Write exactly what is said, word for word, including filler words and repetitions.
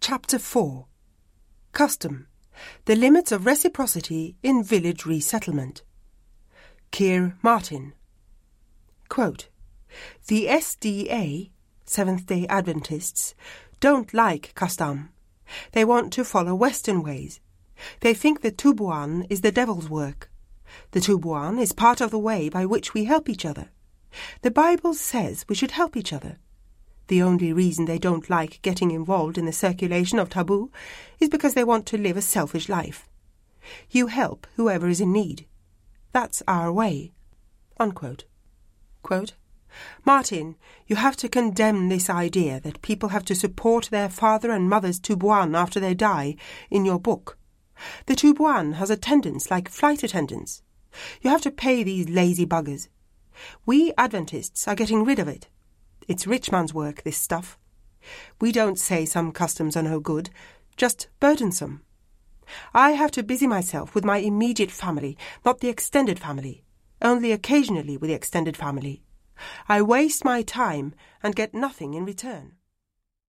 Chapter four. Custom. The limits of reciprocity in village resettlement. Keir Martin. Quote, the S D A, Seventh-day Adventists, don't like custom. They want to follow Western ways. They think the tubuan is the devil's work. The tubuan is part of the way by which we help each other. The Bible says we should help each other. The only reason they don't like getting involved in the circulation of taboo is because they want to live a selfish life. You help whoever is in need. That's our way. Unquote. Quote, Martin, you have to condemn this idea that people have to support their father and mother's tubuan after they die in your book. The tubuan has attendants like flight attendants. You have to pay these lazy buggers. We Adventists are getting rid of it. It's rich man's work, this stuff. We don't say some customs are no good, just burdensome. I have to busy myself with my immediate family, not the extended family, only occasionally with the extended family. I waste my time and get nothing in return.